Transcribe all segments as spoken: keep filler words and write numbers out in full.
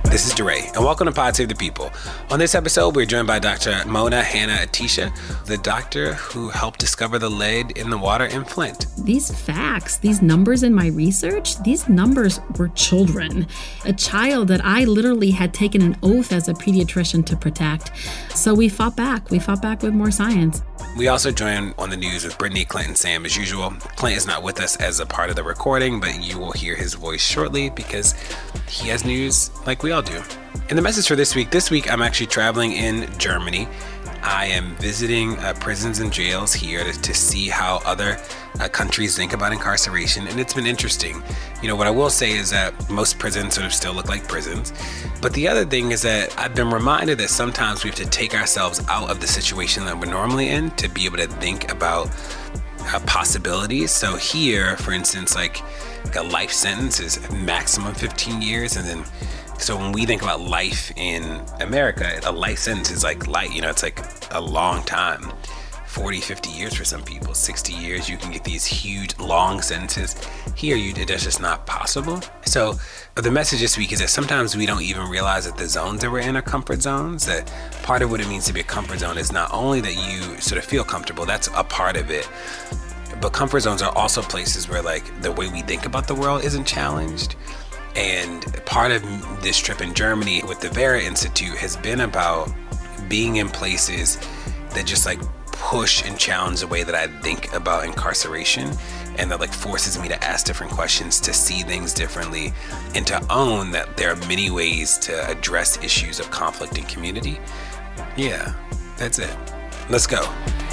This is DeRay, and welcome to Pod Save the People. On this episode, we're joined by Doctor Mona Hanna-Attisha, the doctor who helped discover the lead in the water in Flint. These facts, these numbers in my research, these numbers were children. A child that I literally had taken an oath as a pediatrician to protect. So we fought back. We fought back with more science. We also join on the news with Brittany, Clint, and Sam as usual. Clint is not with us as a part of the recording, but you will hear his voice shortly because he has news like we all do. And the message for this week, this week I'm actually traveling in Germany. I am visiting uh, prisons and jails here to, to see how other uh, countries think about incarceration, and it's been interesting. You know, what I will say is that most prisons sort of still look like prisons. But the other thing is that I've been reminded that sometimes we have to take ourselves out of the situation that we're normally in to be able to think about uh, possibilities. So here, for instance, like, like a life sentence is maximum fifteen years, and then so when we think about life in America, a life sentence is like light, you know, it's like a long time, forty, fifty years for some people, sixty years, you can get these huge long sentences. Here, you, that's just not possible. So the message this week is that sometimes we don't even realize that the zones that we're in are comfort zones, that part of what it means to be a comfort zone is not only that you sort of feel comfortable, that's a part of it, but comfort zones are also places where like the way we think about the world isn't challenged. And part of this trip in Germany with the Vera Institute has been about being in places that just like push and challenge the way that I think about incarceration, and that like forces me to ask different questions, to see things differently, and to own that there are many ways to address issues of conflict in community. Yeah, that's it. Let's go.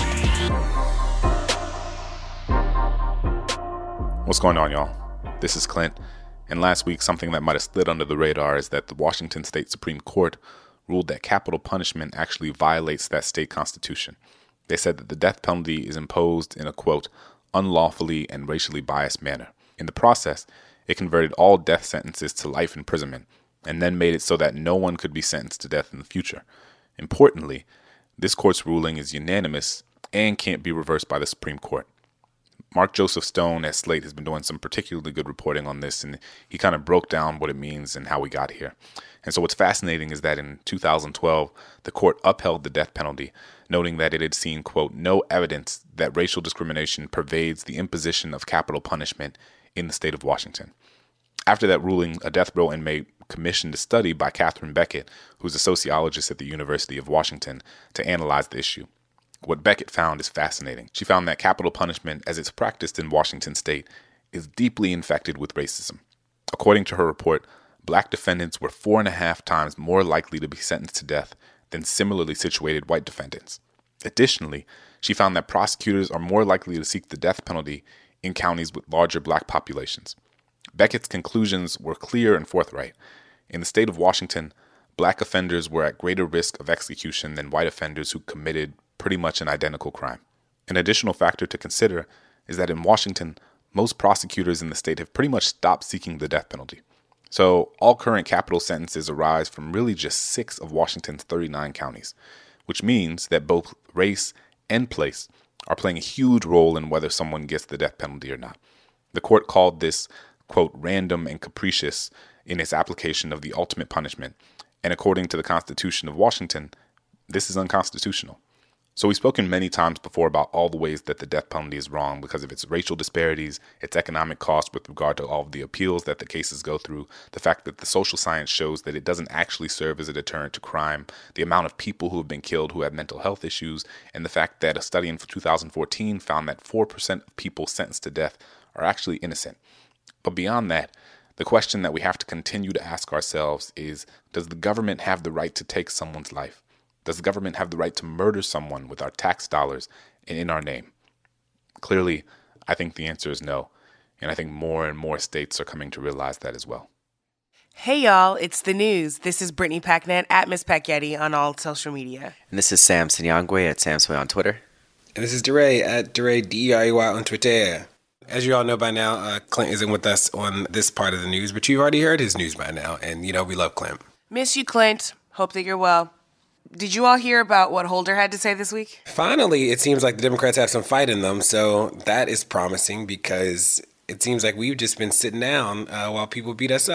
What's going on, y'all? This is Clint. And last week, something that might have slid under the radar is that the Washington State Supreme Court ruled that capital punishment actually violates that state constitution. They said that the death penalty is imposed in a, quote, unlawfully and racially biased manner. In the process, it converted all death sentences to life imprisonment, and then made it so that no one could be sentenced to death in the future. Importantly, this court's ruling is unanimous and can't be reversed by the Supreme Court. Mark Joseph Stone at Slate has been doing some particularly good reporting on this, and he kind of broke down what it means and how we got here. And so what's fascinating is that in two thousand twelve, the court upheld the death penalty, noting that it had seen, quote, no evidence that racial discrimination pervades the imposition of capital punishment in the state of Washington. After that ruling, a death row inmate commissioned a study by Catherine Beckett, who's a sociologist at the University of Washington, to analyze the issue. What Beckett found is fascinating. She found that capital punishment, as it's practiced in Washington state, is deeply infected with racism. According to her report, black defendants were four and a half times more likely to be sentenced to death than similarly situated white defendants. Additionally, she found that prosecutors are more likely to seek the death penalty in counties with larger black populations. Beckett's conclusions were clear and forthright. In the state of Washington, black offenders were at greater risk of execution than white offenders who committed pretty much an identical crime. An additional factor to consider is that in Washington, most prosecutors in the state have pretty much stopped seeking the death penalty. So all current capital sentences arise from really just six of Washington's thirty-nine counties, which means that both race and place are playing a huge role in whether someone gets the death penalty or not. The court called this, quote, random and capricious in its application of the ultimate punishment, and according to the Constitution of Washington, this is unconstitutional. So we've spoken many times before about all the ways that the death penalty is wrong because of its racial disparities, its economic cost with regard to all of the appeals that the cases go through, the fact that the social science shows that it doesn't actually serve as a deterrent to crime, the amount of people who have been killed who have mental health issues, and the fact that a study in two thousand fourteen found that four percent of people sentenced to death are actually innocent. But beyond that, the question that we have to continue to ask ourselves is, does the government have the right to take someone's life? Does the government have the right to murder someone with our tax dollars and in our name? Clearly, I think the answer is no. And I think more and more states are coming to realize that as well. Hey, y'all, it's the news. This is Brittany Packnett at Miss Pacyetti on all social media. And this is Sam Sinyangwe at Samsway on Twitter. And this is DeRay at DeRay, D E R A Y on Twitter. As you all know by now, uh, Clint isn't with us on this part of the news, but you've already heard his news by now. And, you know, we love Clint. Miss you, Clint. Hope that you're well. Did you all hear about what Holder had to say this week? Finally, it seems like the Democrats have some fight in them, so that is promising because it seems like we've just been sitting down uh, while people beat us up.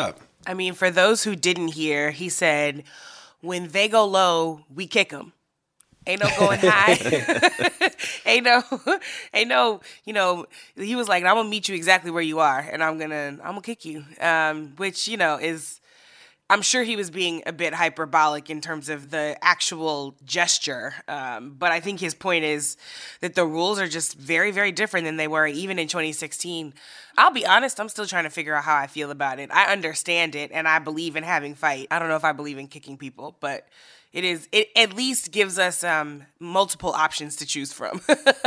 I mean, for those who didn't hear, he said, when they go low, we kick them. Ain't no going high. ain't no, ain't no, you know, he was like, I'm going to meet you exactly where you are, and I'm going to, I'm going to kick you. Um, which, you know, is, I'm sure he was being a bit hyperbolic in terms of the actual gesture. Um, but I think his point is that the rules are just very, very different than they were even in twenty sixteen. I'll be honest, I'm still trying to figure out how I feel about it. I understand it, and I believe in having fight. I don't know if I believe in kicking people, but it is. It at least gives us um, multiple options to choose from.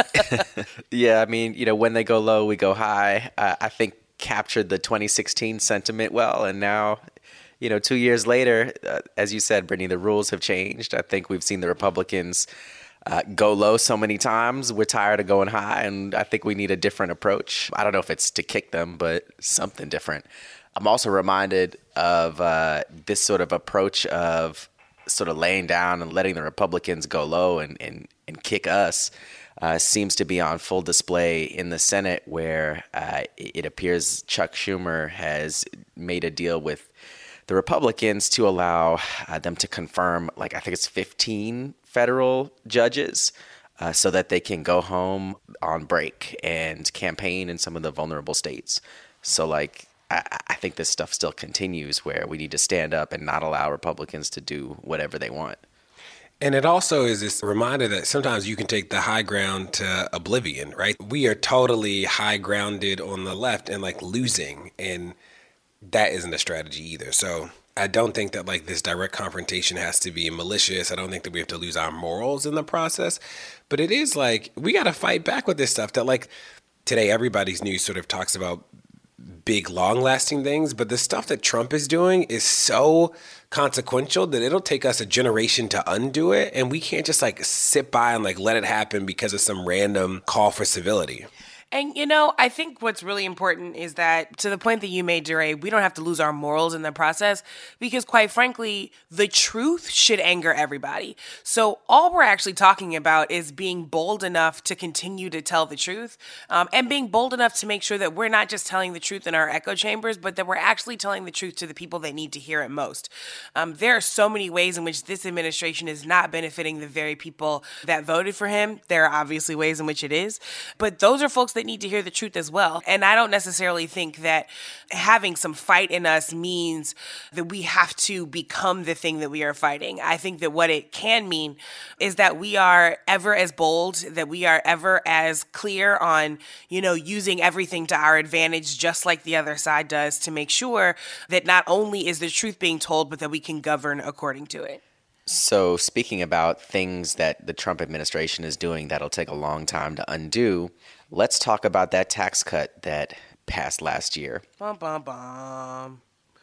Yeah, I mean, you know, when they go low, we go high. Uh, I think captured the twenty sixteen sentiment well, and now, you know, two years later, uh, as you said, Brittany, the rules have changed. I think we've seen the Republicans uh, go low so many times. We're tired of going high, and I think we need a different approach. I don't know if it's to kick them, but something different. I'm also reminded of uh, this sort of approach of sort of laying down and letting the Republicans go low and, and, and kick us. Uh, seems to be on full display in the Senate, where uh, it appears Chuck Schumer has made a deal with the Republicans to allow uh, them to confirm, like, I think it's fifteen federal judges uh, so that they can go home on break and campaign in some of the vulnerable states. So, like, I, I think this stuff still continues where we need to stand up and not allow Republicans to do whatever they want. And it also is this reminder that sometimes you can take the high ground to oblivion, right? We are totally high grounded on the left and like losing, and that isn't a strategy either. So I don't think that like this direct confrontation has to be malicious. I don't think that we have to lose our morals in the process, but it is like we got to fight back with this stuff that like today everybody's news sort of talks about big, long-lasting things, but the stuff that Trump is doing is so consequential that it'll take us a generation to undo it, and we can't just like sit by and like let it happen because of some random call for civility. And, you know, I think what's really important is that, to the point that you made, Jure, we don't have to lose our morals in the process because, quite frankly, the truth should anger everybody. So all we're actually talking about is being bold enough to continue to tell the truth um, and being bold enough to make sure that we're not just telling the truth in our echo chambers, but that we're actually telling the truth to the people that need to hear it most. Um, there are so many ways in which this administration is not benefiting the very people that voted for him. There are obviously ways in which it is, but those are folks that need to hear the truth as well. And I don't necessarily think that having some fight in us means that we have to become the thing that we are fighting. I think that what it can mean is that we are ever as bold, that we are ever as clear on, you know, using everything to our advantage, just like the other side does, to make sure that not only is the truth being told, but that we can govern according to it. So speaking about things that the Trump administration is doing that'll take a long time to undo, let's talk about that tax cut that passed last year. Bum, bum, bum.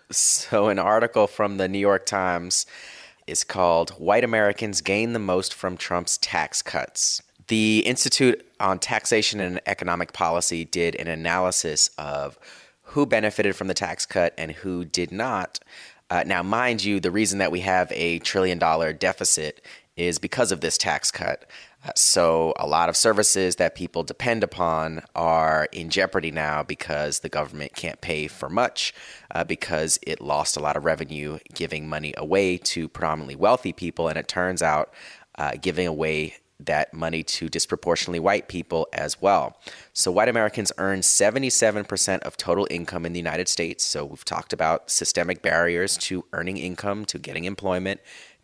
So an article from the New York Times is called "White Americans Gain the Most from Trump's Tax Cuts." The Institute on Taxation and Economic Policy did an analysis of who benefited from the tax cut and who did not. Uh, now, mind you, the reason that we have a trillion dollar deficit is because of this tax cut. Uh, so a lot of services that people depend upon are in jeopardy now because the government can't pay for much uh, because it lost a lot of revenue giving money away to predominantly wealthy people. And it turns out uh, giving away that money to disproportionately white people as well. So white Americans earn seventy-seven percent of total income in the United States. So we've talked about systemic barriers to earning income, to getting employment,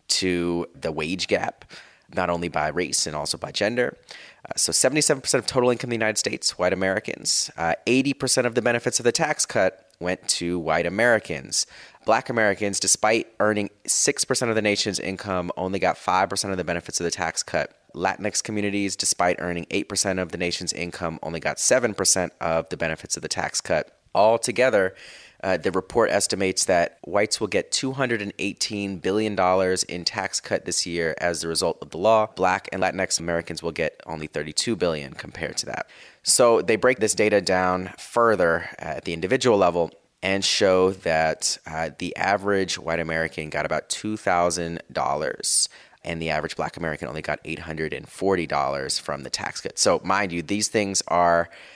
to the wage gap, not only by race and also by gender. Uh, so seventy-seven percent of total income in the United States, white Americans. Uh, eighty percent of the benefits of the tax cut went to white Americans. Black Americans, despite earning six percent of the nation's income, only got five percent of the benefits of the tax cut. Latinx communities, despite earning eight percent of the nation's income, only got seven percent of the benefits of the tax cut. Altogether, uh, the report estimates that whites will get two hundred eighteen billion dollars in tax cut this year as a result of the law. Black and Latinx Americans will get only thirty-two billion dollars compared to that. So they break this data down further at the individual level and show that uh, the average white American got about two thousand dollars. And the average black American only got eight hundred forty dollars from the tax cut. So mind you, these things are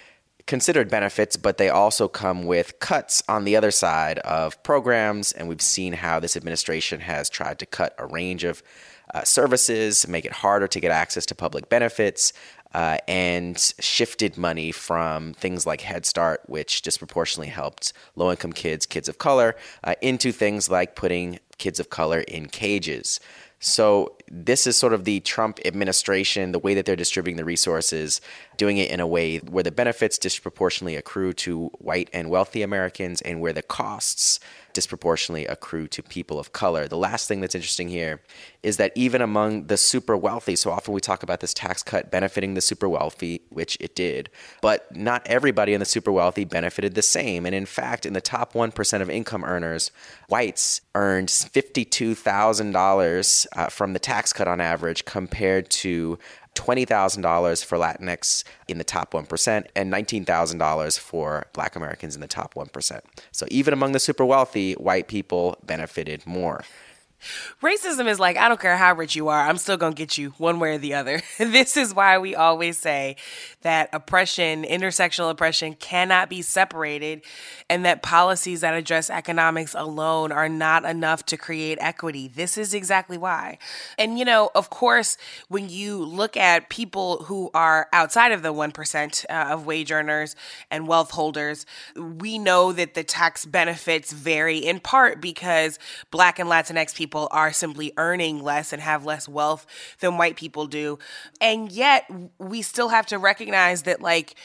considered benefits, but they also come with cuts on the other side of programs. And we've seen how this administration has tried to cut a range of uh, services, make it harder to get access to public benefits, uh, and shifted money from things like Head Start, which disproportionately helped low-income kids, kids of color, uh, into things like putting kids of color in cages. So this is sort of the Trump administration, the way that they're distributing the resources, doing it in a way where the benefits disproportionately accrue to white and wealthy Americans and where the costs disproportionately accrue to people of color. The last thing that's interesting here is that even among the super wealthy, so often we talk about this tax cut benefiting the super wealthy, which it did, but not everybody in the super wealthy benefited the same. And in fact, in the top one percent of income earners, whites earned fifty-two thousand dollars uh, from the tax cut on average compared to twenty thousand dollars for Latinx in the top one percent and nineteen thousand dollars for Black Americans in the top one percent. So even among the super wealthy, white people benefited more. Racism is like, I don't care how rich you are, I'm still going to get you one way or the other. This is why we always say that oppression, intersectional oppression, cannot be separated, and that policies that address economics alone are not enough to create equity. This is exactly why. And, you know, of course, when you look at people who are outside of the one percent uh, of wage earners and wealth holders, we know that the tax benefits vary in part because Black and Latinx people are simply earning less and have less wealth than white people do. And yet we still have to recognize that, like,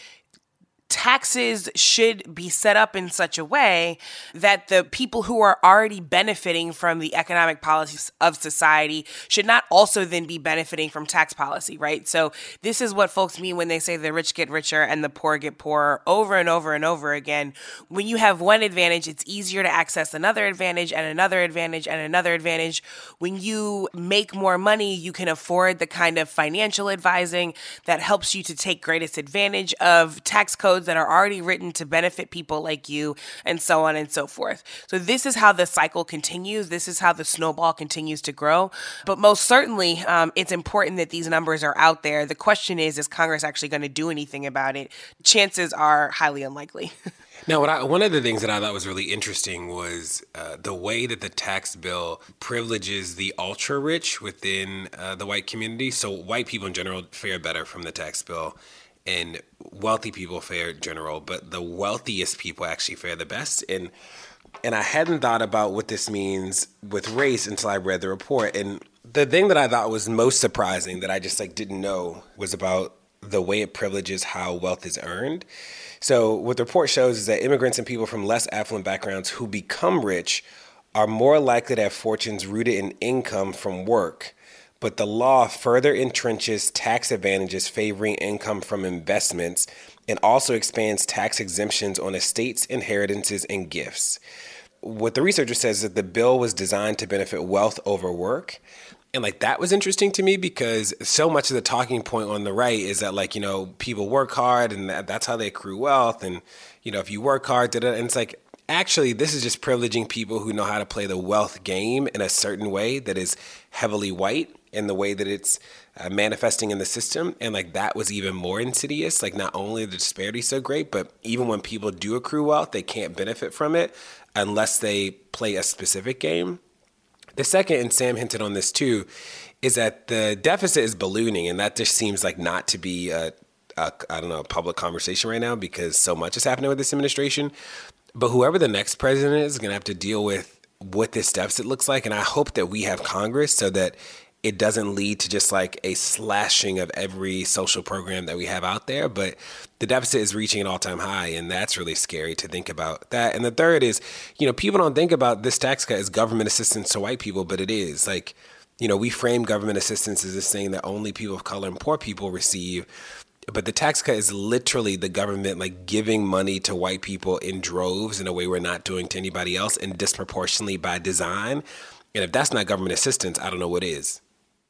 taxes should be set up in such a way that the people who are already benefiting from the economic policies of society should not also then be benefiting from tax policy, right? So this is what folks mean when they say the rich get richer and the poor get poorer over and over and over again. When you have one advantage, it's easier to access another advantage and another advantage and another advantage. When you make more money, you can afford the kind of financial advising that helps you to take greatest advantage of tax codes that are already written to benefit people like you, and so on and so forth. So this is how the cycle continues. This is how the snowball continues to grow. But most certainly, um, it's important that these numbers are out there. The question is, is Congress actually going to do anything about it? Chances are highly unlikely. Now, what I, one of the things that I thought was really interesting was uh, the way that the tax bill privileges the ultra rich within uh, the white community. So white people in general fare better from the tax bill, and wealthy people fare in general, but the wealthiest people actually fare the best. And and I hadn't thought about what this means with race until I read the report. And the thing that I thought was most surprising that I just like didn't know was about the way it privileges how wealth is earned. So what the report shows is that immigrants and people from less affluent backgrounds who become rich are more likely to have fortunes rooted in income from work. But the law further entrenches tax advantages favoring income from investments and also expands tax exemptions on estates, inheritances, and gifts. What the researcher says is that the bill was designed to benefit wealth over work. And like that was interesting to me because so much of the talking point on the right is that, like, you know, people work hard and that, that's how they accrue wealth. And, you know, if you work hard, da-da, and it's like, actually, this is just privileging people who know how to play the wealth game in a certain way that is heavily white in the way that it's uh, manifesting in the system. And like that was even more insidious. Like not only the disparity so great, but even when people do accrue wealth, they can't benefit from it unless they play a specific game. The second, and Sam hinted on this too, is that the deficit is ballooning, and that just seems like not to be a, a I don't know, a public conversation right now because so much is happening with this administration. But whoever the next president is, is going to have to deal with what this deficit looks like. And I hope that we have Congress so that it doesn't lead to just like a slashing of every social program that we have out there. But the deficit is reaching an all-time high, and that's really scary to think about that. And the third is, you know, people don't think about this tax cut as government assistance to white people, but it is. Like, you know, we frame government assistance as this thing that only people of color and poor people receive. But the tax cut is literally the government like giving money to white people in droves in a way we're not doing to anybody else, and disproportionately by design. And if that's not government assistance, I don't know what is.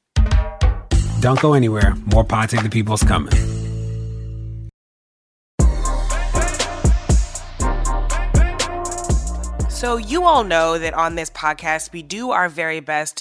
Don't go anywhere. More Pod Save the People's coming. So you all know that on this podcast, we do our very best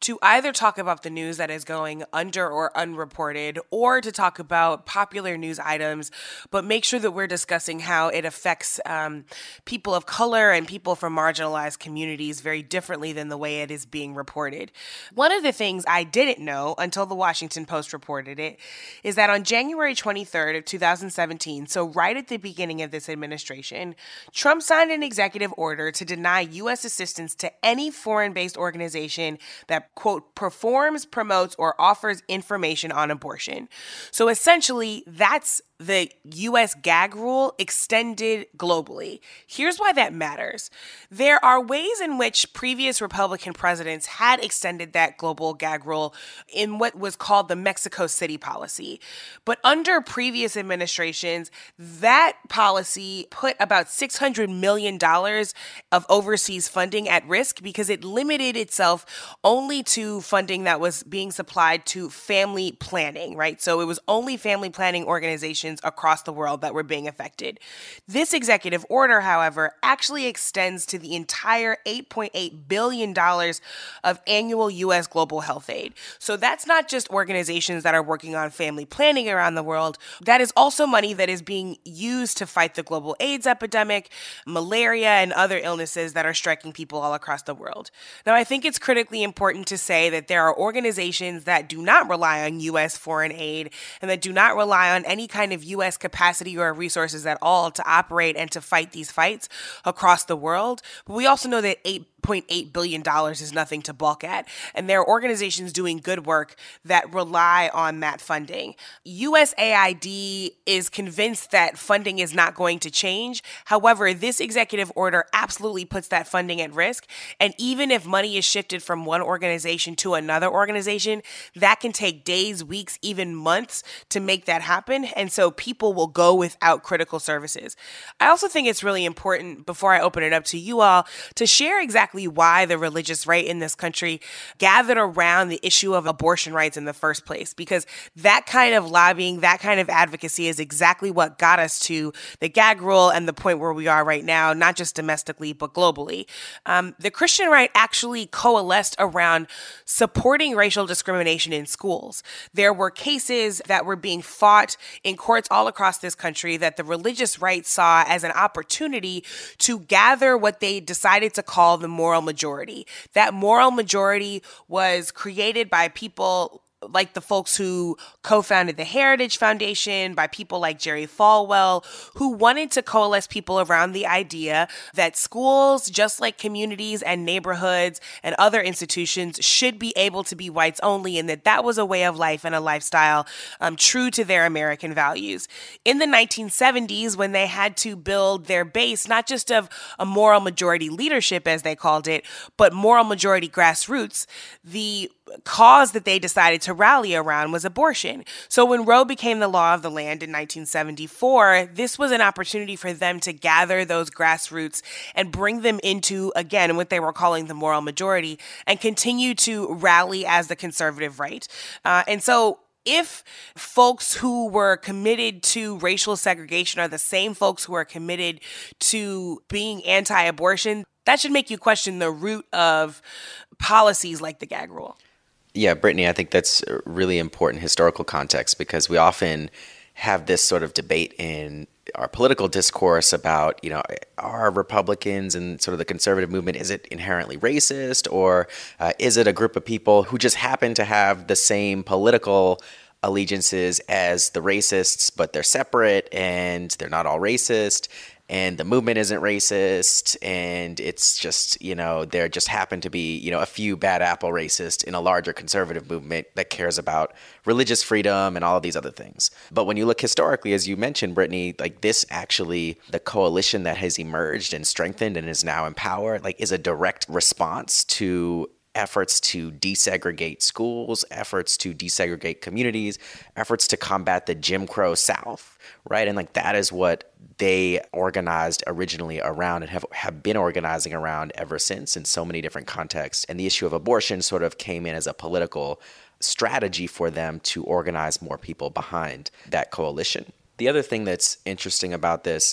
to either talk about the news that is going under or unreported, or to talk about popular news items, but make sure that we're discussing how it affects um, people of color and people from marginalized communities very differently than the way it is being reported. One of the things I didn't know until the Washington Post reported it is that on January twenty-third of two thousand seventeen, so right at the beginning of this administration, Trump signed an executive order to deny U S assistance to any foreign-based organization that, quote, performs, promotes, or offers information on abortion. So essentially, that's the U S gag rule extended globally. Here's why that matters. There are ways in which previous Republican presidents had extended that global gag rule in what was called the Mexico City policy. But under previous administrations, that policy put about six hundred million dollars of overseas funding at risk because it limited itself only to funding that was being supplied to family planning, right? So it was only family planning organizations across the world that were being affected. This executive order, however, actually extends to the entire eight point eight billion dollars of annual U S global health aid. So that's not just organizations that are working on family planning around the world. That is also money that is being used to fight the global AIDS epidemic, malaria, and other illnesses that are striking people all across the world. Now, I think it's critically important to say that there are organizations that do not rely on U S foreign aid and that do not rely on any kind of U S capacity or resources at all to operate and to fight these fights across the world. But we also know that eight point eight billion dollars is nothing to balk at. And there are organizations doing good work that rely on that funding. U S A I D is convinced that funding is not going to change. However, this executive order absolutely puts that funding at risk. And even if money is shifted from one organization to another organization, that can take days, weeks, even months to make that happen. And so people will go without critical services. I also think it's really important, before I open it up to you all, to share exactly why the religious right in this country gathered around the issue of abortion rights in the first place, because that kind of lobbying, that kind of advocacy is exactly what got us to the gag rule and the point where we are right now, not just domestically, but globally. Um, the Christian right actually coalesced around supporting racial discrimination in schools. There were cases that were being fought in courts all across this country that the religious right saw as an opportunity to gather what they decided to call the moral majority. That moral majority was created by people like the folks who co-founded the Heritage Foundation, by people like Jerry Falwell, who wanted to coalesce people around the idea that schools, just like communities and neighborhoods and other institutions, should be able to be whites only, and that that was a way of life and a lifestyle um, true to their American values. In the nineteen seventies, when they had to build their base, not just of a moral majority leadership, as they called it, but moral majority grassroots, the cause that they decided to rally around was abortion. So when Roe became the law of the land in nineteen seventy-four, this was an opportunity for them to gather those grassroots and bring them into, again, what they were calling the moral majority, and continue to rally as the conservative right. Uh, and so if folks who were committed to racial segregation are the same folks who are committed to being anti-abortion, that should make you question the root of policies like the gag rule. Yeah, Brittany, I think that's a really important historical context, because we often have this sort of debate in our political discourse about, you know, are Republicans and sort of the conservative movement, is it inherently racist, or uh, is it a group of people who just happen to have the same political allegiances as the racists, but they're separate and they're not all racist? And the movement isn't racist, and it's just, you know, there just happen to be, you know, a few bad apple racist in a larger conservative movement that cares about religious freedom and all of these other things. But when you look historically, as you mentioned, Brittany, like this actually, the coalition that has emerged and strengthened and is now in power, like is a direct response to efforts to desegregate schools, efforts to desegregate communities, efforts to combat the Jim Crow South, right? And like that is what they organized originally around and have, have been organizing around ever since in so many different contexts. And the issue of abortion sort of came in as a political strategy for them to organize more people behind that coalition. The other thing that's interesting about this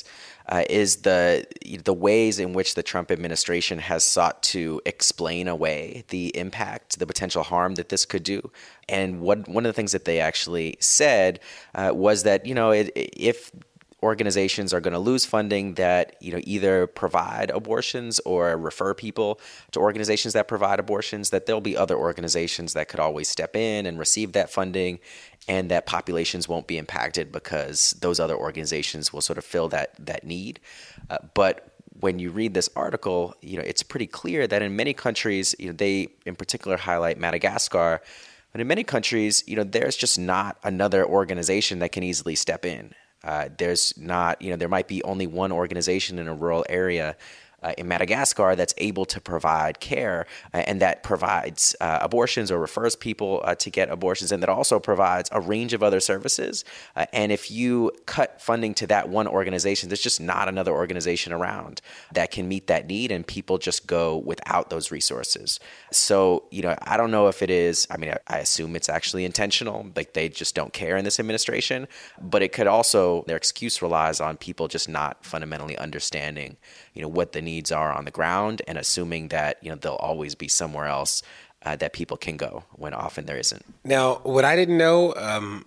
uh, is the the ways in which the Trump administration has sought to explain away the impact, the potential harm that this could do. And what one of the things that they actually said uh, was that, you know, it, if organizations are going to lose funding that, you know, either provide abortions or refer people to organizations that provide abortions, that there'll be other organizations that could always step in and receive that funding, and that populations won't be impacted because those other organizations will sort of fill that that need. Uh, but when you read this article, you know, it's pretty clear that in many countries, you know, they in particular highlight Madagascar, but in many countries, you know, there's just not another organization that can easily step in. Uh, there's not, you know, there might be only one organization in a rural area uh, in Madagascar that's able to provide care uh, and that provides uh, abortions or refers people uh, to get abortions, and that also provides a range of other services. Uh, and if you cut funding to that one organization, there's just not another organization around that can meet that need, and people just go without those resources. So, you know, I don't know if it is, I mean, I, I assume it's actually intentional, like they just don't care in this administration, but it could also, their excuse relies on people just not fundamentally understanding, you know, what the needs are on the ground, and assuming that, you know, there'll always be somewhere else uh, that people can go when often there isn't. Now, what I didn't know um,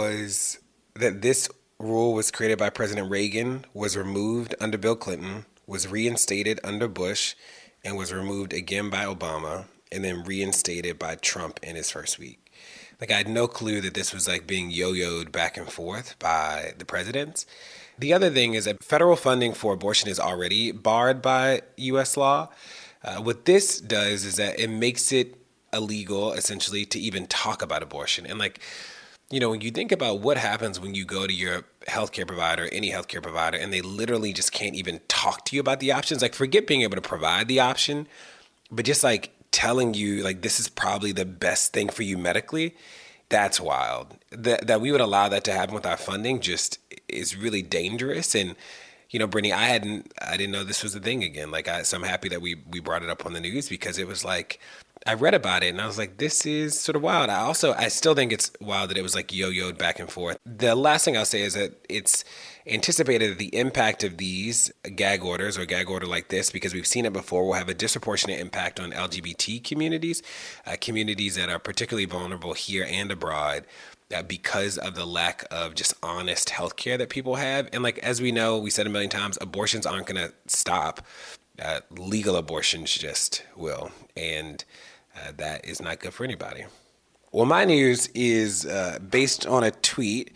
was that this rule was created by President Reagan, was removed under Bill Clinton, was reinstated under Bush, and was removed again by Obama, and then reinstated by Trump in his first week. Like, I had no clue that this was like being yo-yoed back and forth by the presidents. The other thing is that federal funding for abortion is already barred by U S law. Uh, what this does is that it makes it illegal, essentially, to even talk about abortion. And like, you know, when you think about what happens when you go to your healthcare provider, any healthcare provider, and they literally just can't even talk to you about the options, like forget being able to provide the option, but just like telling you like this is probably the best thing for you medically, that's wild. That that we would allow that to happen with our funding just is really dangerous. And, you know, Brittany, I hadn't, I didn't know this was a thing again. Like, I, so I'm happy that we we brought it up on the news, because it was like, I read about it and I was like, this is sort of wild. I also, I still think it's wild that it was like yo-yoed back and forth. The last thing I'll say is that it's anticipated that the impact of these gag orders or gag order like this, because we've seen it before, will have a disproportionate impact on L G B T communities, uh, communities that are particularly vulnerable here and abroad, uh, because of the lack of just honest healthcare that people have. And like, as we know, we said a million times, abortions aren't going to stop. Uh, legal abortions just will. And uh, that is not good for anybody. Well, my news is uh, based on a tweet.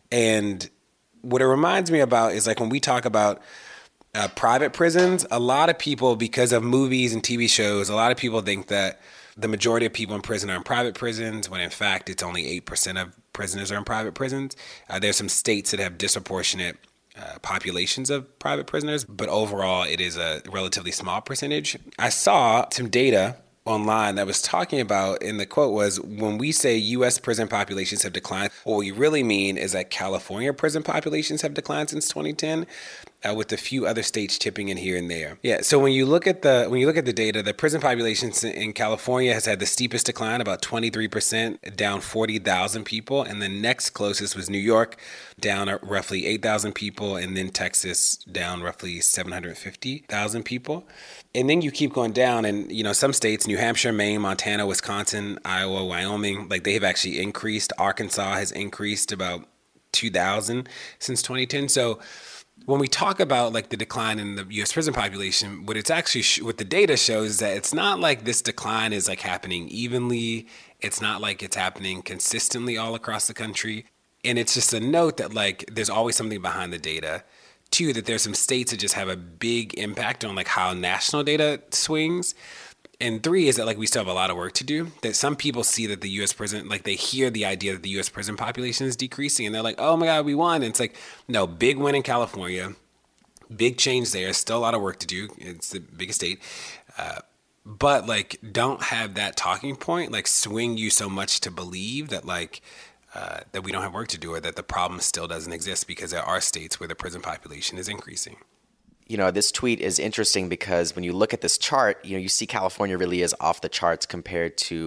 And what it reminds me about is like when we talk about uh, private prisons, a lot of people, because of movies and T V shows, a lot of people think that the majority of people in prison are in private prisons, when in fact it's only eight percent of prisoners are in private prisons. Uh, there's some states that have disproportionate uh, populations of private prisoners, but overall it is a relatively small percentage. I saw some data online that was talking about, and the quote was, when we say U S prison populations have declined, what we really mean is that California prison populations have declined since twenty ten, uh, with a few other states chipping in here and there. Yeah, so when you look at the when you look at the data, the prison populations in California has had the steepest decline, about twenty-three percent, down forty thousand people, and the next closest was New York, down roughly eight thousand people, and then Texas, down roughly seven hundred fifty thousand people. And then you keep going down, and you know, some states, New Hampshire, Maine, Montana, Wisconsin, Iowa, Wyoming, like they have actually increased. Arkansas has increased about two thousand since twenty ten. So when we talk about like the decline in the U S prison population, what it's actually, sh- what the data shows is that it's not like this decline is like happening evenly. It's not like it's happening consistently all across the country. And it's just a note that like there's always something behind the data. Two, that there's some states that just have a big impact on like how national data swings. And three is that like we still have a lot of work to do. That some people see that the U S prison, like they hear the idea that the U S prison population is decreasing and they're like, oh my God, we won. And it's like, no, big win in California, big change there. Still a lot of work to do. It's the biggest state. Uh, but like, don't have that talking point like swing you so much to believe that like, uh, that we don't have work to do, or that the problem still doesn't exist, because there are states where the prison population is increasing. You know, this tweet is interesting because when you look at this chart, you know, you see California really is off the charts compared to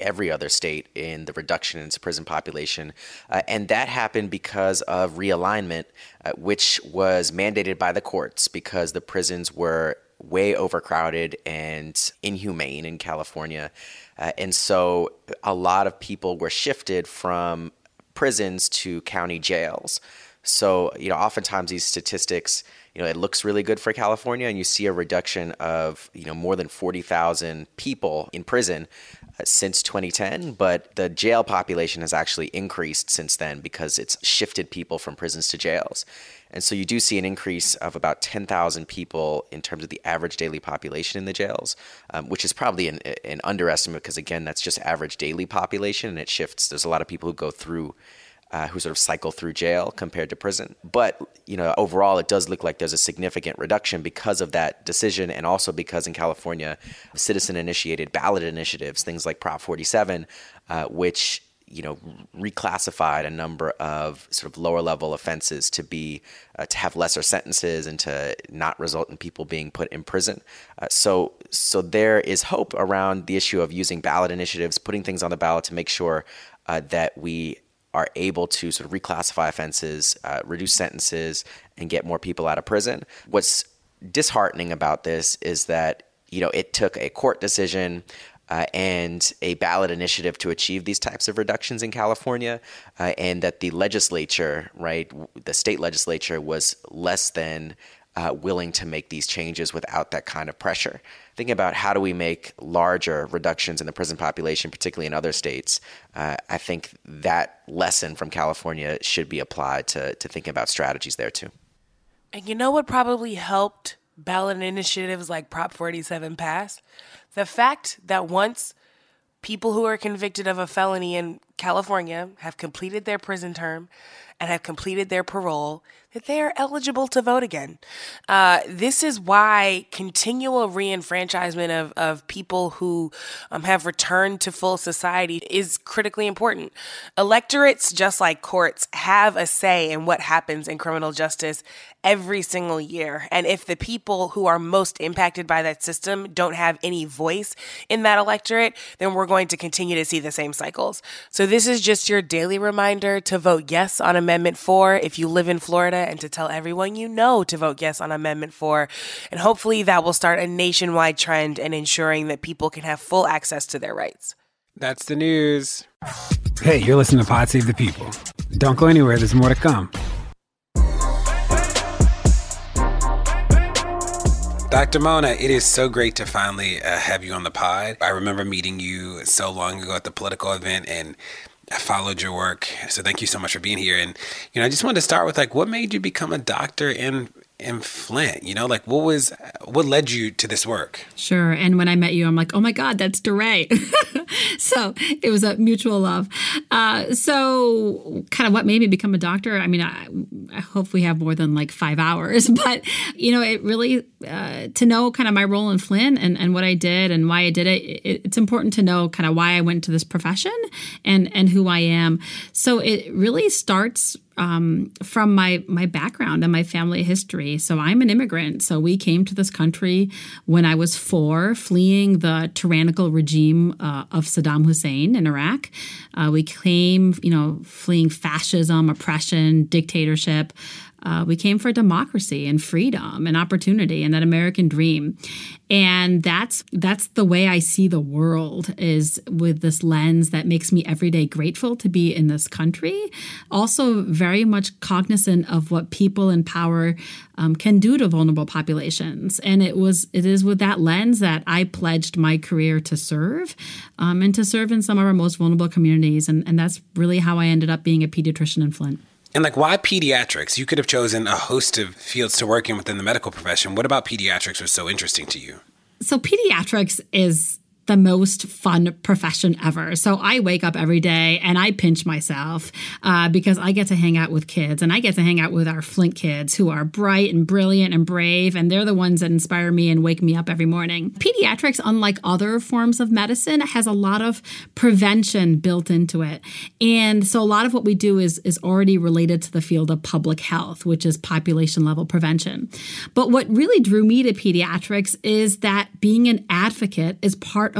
every other state in the reduction in its prison population. Uh, and that happened because of realignment, uh, which was mandated by the courts because the prisons were way overcrowded and inhumane in California. Uh, and so a lot of people were shifted from prisons to county jails. So, you know, oftentimes these statistics, you know, it looks really good for California, and you see a reduction of, you know, more than forty thousand people in prison uh, since twenty ten. But the jail population has actually increased since then because it's shifted people from prisons to jails. And so you do see an increase of about ten thousand people in terms of the average daily population in the jails, um, which is probably an, an underestimate because, again, that's just average daily population, and it shifts. There's a lot of people who go through Uh, who sort of cycle through jail compared to prison. But, you know, overall, it does look like there's a significant reduction because of that decision, and also because in California, citizen-initiated ballot initiatives, things like Prop forty-seven, uh, which, you know, reclassified a number of sort of lower-level offenses to be uh, to have lesser sentences and to not result in people being put in prison. Uh, so, so there is hope around the issue of using ballot initiatives, putting things on the ballot to make sure uh, that we are able to sort of reclassify offenses, uh, reduce sentences, and get more people out of prison. What's disheartening about this is that, you know, it took a court decision uh, and a ballot initiative to achieve these types of reductions in California, uh, and that the legislature, right, the state legislature was less than uh, willing to make these changes without that kind of pressure. Thinking about how do we make larger reductions in the prison population, particularly in other states, uh, I think that lesson from California should be applied to, to thinking about strategies there too. And you know what probably helped ballot initiatives like Prop forty-seven pass? The fact that once people who are convicted of a felony in California have completed their prison term and have completed their parole, that they are eligible to vote again. Uh, this is why continual reenfranchisement of, of people who um, have returned to full society is critically important. Electorates, just like courts, have a say in what happens in criminal justice every single year. And if the people who are most impacted by that system don't have any voice in that electorate, then we're going to continue to see the same cycles. So this is just your daily reminder to vote yes on Amendment four if you live in Florida, and to tell everyone you know to vote yes on Amendment four. And hopefully that will start a nationwide trend in ensuring that people can have full access to their rights. That's the news. Hey, you're listening to Pod Save the People. Don't go anywhere. There's more to come. Doctor Mona, it is so great to finally uh, have you on the pod. I remember meeting you so long ago at the political event, and I followed your work. So thank you so much for being here. And, you know, I just wanted to start with, like, what made you become a doctor in in Flint? You know, like, what was, what led you to this work? Sure. And when I met you, I'm like, oh my God, that's DeRay. So it was a mutual love. Uh, so kind of what made me become a doctor? I mean, I, I hope we have more than like five hours, but, you know, it really, uh, to know kind of my role in Flint and, and what I did and why I did it, it, it's important to know kind of why I went into this profession and, and who I am. So it really starts Um, from my my background and my family history. So I'm an immigrant. So we came to this country when I was four, fleeing the tyrannical regime uh, of Saddam Hussein in Iraq. Uh, we came, you know, fleeing fascism, oppression, dictatorship. Uh, we came for democracy and freedom and opportunity and that American dream. And that's that's the way I see the world, is with this lens that makes me every day grateful to be in this country. Also very much cognizant of what people in power um, can do to vulnerable populations. And it was it is with that lens that I pledged my career to serve um, and to serve in some of our most vulnerable communities. And, and that's really how I ended up being a pediatrician in Flint. And like, why pediatrics? You could have chosen a host of fields to work in within the medical profession. What about pediatrics was so interesting to you? So pediatrics is the most fun profession ever. So I wake up every day and I pinch myself uh, because I get to hang out with kids, and I get to hang out with our Flint kids who are bright and brilliant and brave, and they're the ones that inspire me and wake me up every morning. Pediatrics, unlike other forms of medicine, has a lot of prevention built into it. And so a lot of what we do is, is already related to the field of public health, which is population level prevention. But what really drew me to pediatrics is that being an advocate is part of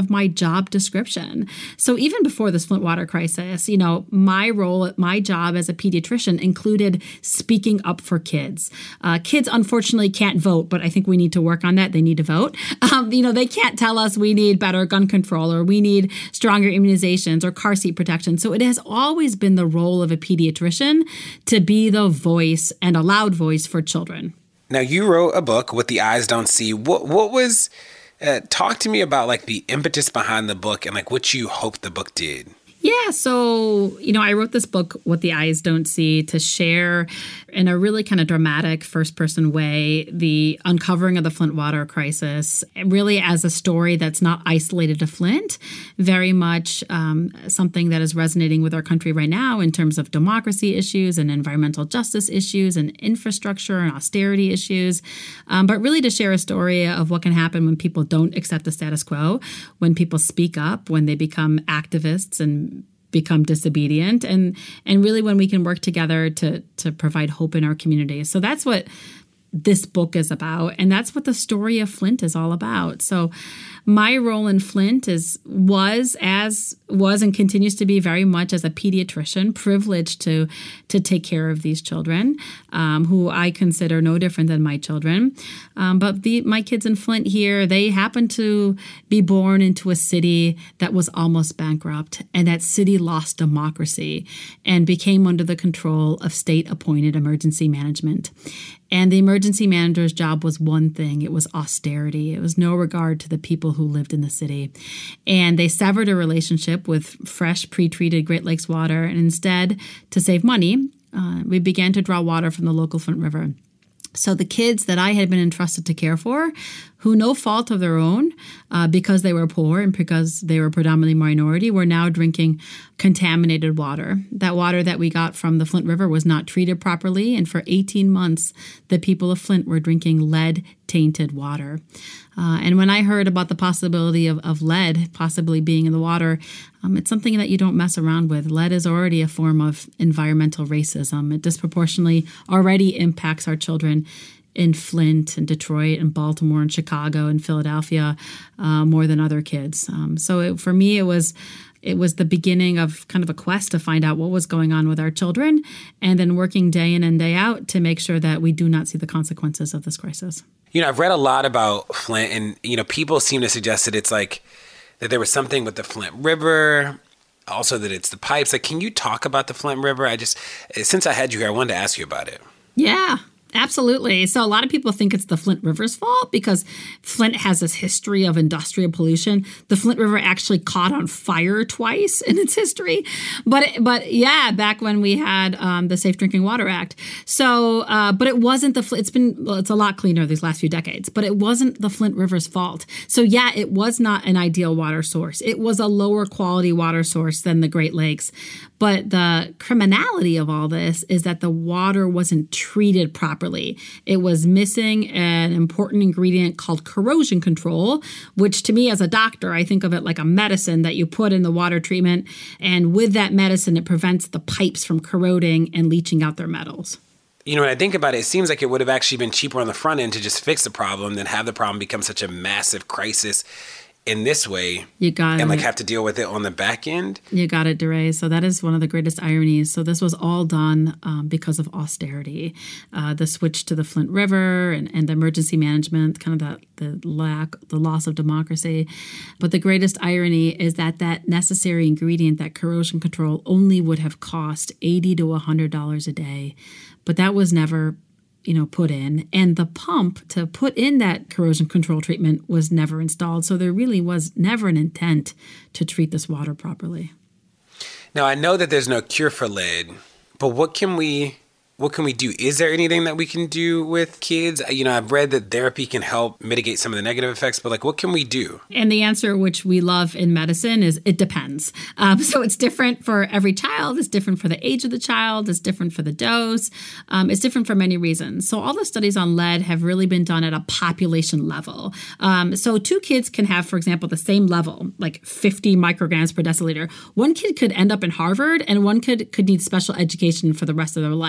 of my job description. So even before this Flint water crisis, you know, my role, my job as a pediatrician included speaking up for kids. Uh, kids, unfortunately, can't vote, but I think we need to work on that. They need to vote. Um, you know, they can't tell us we need better gun control or we need stronger immunizations or car seat protection. So it has always been the role of a pediatrician to be the voice and a loud voice for children. Now, you wrote a book, What the Eyes Don't See. What what was, uh, talk to me about like the impetus behind the book and like what you hoped the book did. Yeah, so, you know, I wrote this book, What the Eyes Don't See, to share in a really kind of dramatic first-person way the uncovering of the Flint water crisis, really as a story that's not isolated to Flint, very much um, something that is resonating with our country right now in terms of democracy issues and environmental justice issues and infrastructure and austerity issues, um, but really to share a story of what can happen when people don't accept the status quo, when people speak up, when they become activists and become disobedient, and and really when we can work together to to provide hope in our communities. So that's what this book is about, and that's what the story of Flint is all about. So my role in Flint is was as was and continues to be very much as a pediatrician, privileged to to take care of these children, um, who I consider no different than my children. Um, but the, my kids in Flint here, they happen to be born into a city that was almost bankrupt, and that city lost democracy and became under the control of state-appointed emergency management. And the emergency manager's job was one thing. It was austerity. It was no regard to the people who lived in the city. And they severed a relationship with fresh, pre-treated Great Lakes water. And instead, to save money, uh, we began to draw water from the local Flint River. So the kids that I had been entrusted to care for, who no fault of their own, uh, because they were poor and because they were predominantly minority, were now drinking contaminated water. That water that we got from the Flint River was not treated properly, and for eighteen months, the people of Flint were drinking lead-tainted water. Uh, and when I heard about the possibility of, of lead possibly being in the water, um, it's something that you don't mess around with. Lead is already a form of environmental racism. It disproportionately already impacts our children in Flint and Detroit and Baltimore and Chicago and Philadelphia uh, more than other kids. Um, so it, for me, it was it was the beginning of kind of a quest to find out what was going on with our children, and then working day in and day out to make sure that we do not see the consequences of this crisis. You know, I've read a lot about Flint, and, you know, people seem to suggest that it's like that there was something with the Flint River, also that it's the pipes. Like, can you talk about the Flint River? I just, since I had you here, I wanted to ask you about it. Yeah. Absolutely. So a lot of people think it's the Flint River's fault because Flint has this history of industrial pollution. The Flint River actually caught on fire twice in its history. But, but yeah, back when we had um, the Safe Drinking Water Act. So, uh, but it wasn't the, it's been, well, it's a lot cleaner these last few decades, but it wasn't the Flint River's fault. So yeah, it was not an ideal water source. It was a lower quality water source than the Great Lakes. But the criminality of all this is that the water wasn't treated properly. It was missing an important ingredient called corrosion control, which to me as a doctor, I think of it like a medicine that you put in the water treatment. And with that medicine, it prevents the pipes from corroding and leaching out their metals. You know, when I think about it, it seems like it would have actually been cheaper on the front end to just fix the problem than have the problem become such a massive crisis in this way. You got and it. like have to deal with it on the back end. You got it, DeRay. So that is one of the greatest ironies. So this was all done um, because of austerity. Uh, the switch to the Flint River and, and the emergency management, kind of the, the lack, the loss of democracy. But the greatest irony is that that necessary ingredient, that corrosion control, only would have cost eighty to one hundred dollars a day. But that was never you know, put in. And the pump to put in that corrosion control treatment was never installed. So there really was never an intent to treat this water properly. Now, I know that there's no cure for lead, but what can we what can we do? Is there anything that we can do with kids? You know, I've read that therapy can help mitigate some of the negative effects, but like, what can we do? And the answer, which we love in medicine, is it depends. Um, so it's different for every child. It's different for the age of the child. It's different for the dose. Um, it's different for many reasons. So all the studies on lead have really been done at a population level. Um, so two kids can have, for example, the same level, like fifty micrograms per deciliter. One kid could end up in Harvard, and one kid could need special education for the rest of their life.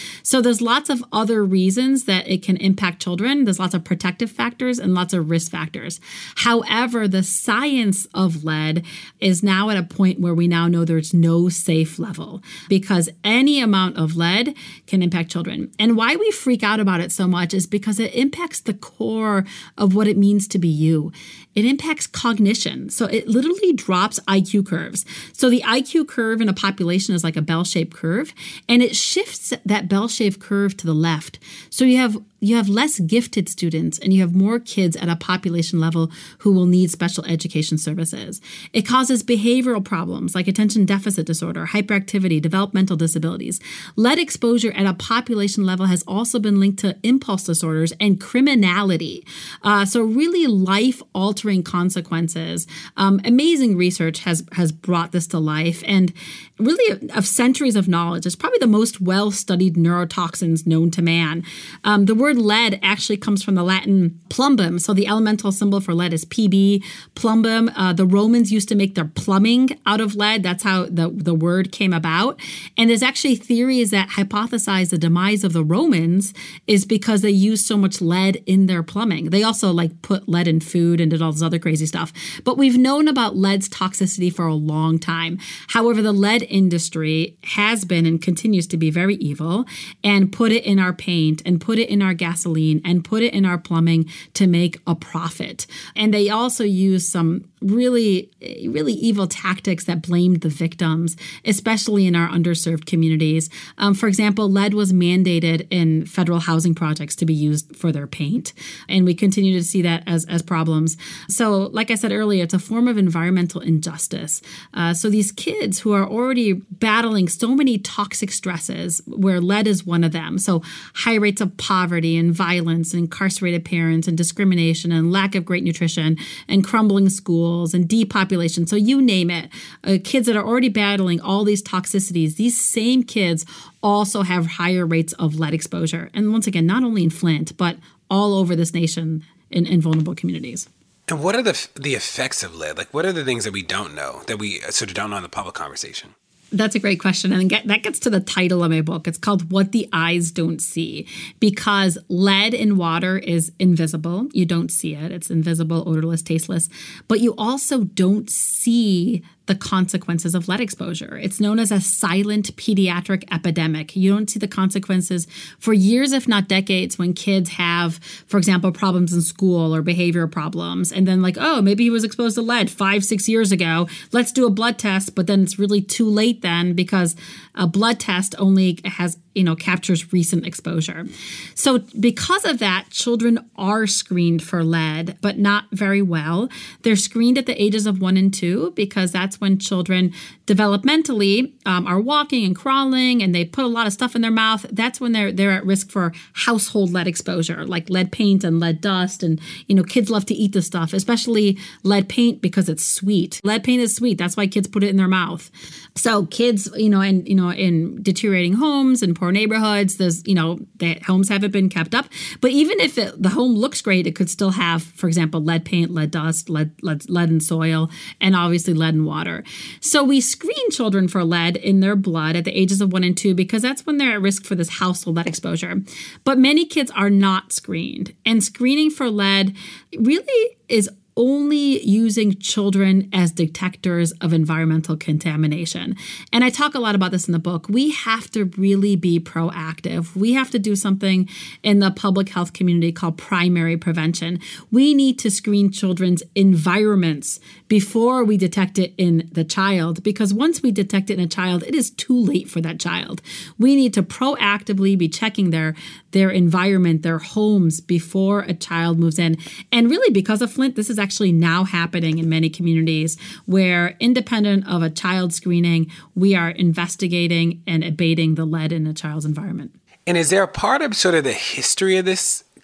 So there's lots of other reasons that it can impact children. There's lots of protective factors and lots of risk factors. However, the science of lead is now at a point where we now know there's no safe level because any amount of lead can impact children. And why we freak out about it so much is because it impacts the core of what it means to be you. It impacts cognition. So it literally drops I Q curves. So the I Q curve in a population is like a bell-shaped curve, and it shifts that bell-shaped curve to the left. So you have you have less gifted students and you have more kids at a population level who will need special education services. It causes behavioral problems like attention deficit disorder, hyperactivity, developmental disabilities. Lead exposure at a population level has also been linked to impulse disorders and criminality. Uh, so really life-altering consequences. Um, amazing research has, has brought this to life. And really of centuries of knowledge, it's probably the most well-studied neurotoxins known to man. Um, the word lead actually comes from the Latin plumbum. So the elemental symbol for lead is P B, plumbum. Uh, the Romans used to make their plumbing out of lead. That's how the, the word came about. And there's actually theories that hypothesize the demise of the Romans is because they used so much lead in their plumbing. They also like put lead in food and did all this other crazy stuff. But we've known about lead's toxicity for a long time. However, the lead industry has been and continues to be very evil and put it in our paint and put it in our gasoline and put it in our plumbing to make a profit. And they also use some really, really evil tactics that blamed the victims, especially in our underserved communities. Um, for example, lead was mandated in federal housing projects to be used for their paint. And we continue to see that as, as problems. So like I said earlier, it's a form of environmental injustice. Uh, so these kids who are already battling so many toxic stresses, where lead is one of them. So high rates of poverty and violence and incarcerated parents and discrimination and lack of great nutrition and crumbling schools and depopulation. So you name it. Uh, kids that are already battling all these toxicities, these same kids also have higher rates of lead exposure. And once again, not only in Flint, but all over this nation in, in vulnerable communities. And what are the the effects of lead? Like, what are the things that we don't know, that we sort of don't know in the public conversation? That's a great question. And get, that gets to the title of my book. It's called What the Eyes Don't See, because lead in water is invisible. You don't see it. It's invisible, odorless, tasteless. But you also don't see the consequences of lead exposure. It's known as a silent pediatric epidemic. You don't see the consequences for years, if not decades, when kids have, for example, problems in school or behavior problems. And then like, oh, maybe he was exposed to lead five, six years ago. Let's do a blood test. But then it's really too late then because a blood test only has, you know, captures recent exposure. So because of that, children are screened for lead, but not very well. They're screened at the ages of one and two because that's when children developmentally um, are walking and crawling and they put a lot of stuff in their mouth. That's when they're they're at risk for household lead exposure, like lead paint and lead dust. And, you know, kids love to eat this stuff, especially lead paint because it's sweet. Lead paint is sweet. That's why kids put it in their mouth. So kids, you know, and, you know, in deteriorating homes and poor neighborhoods, there's, you know, the homes haven't been kept up. But even if it, the home looks great, it could still have, for example, lead paint, lead dust, lead, lead, lead in soil, and obviously lead in water. So we screen children for lead in their blood at the ages of one and two because that's when they're at risk for this household lead exposure. But many kids are not screened. And screening for lead really is only using children as detectors of environmental contamination. And I talk a lot about this in the book. We have to really be proactive. We have to do something in the public health community called primary prevention. We need to screen children's environments before we detect it in the child, because once we detect it in a child, it is too late for that child. We need to proactively be checking their, their environment, their homes before a child moves in. And really, because of Flint, this is actually now happening in many communities where, independent of a child screening, we are investigating and abating the lead in a child's environment. And is there a part of sort of the history of this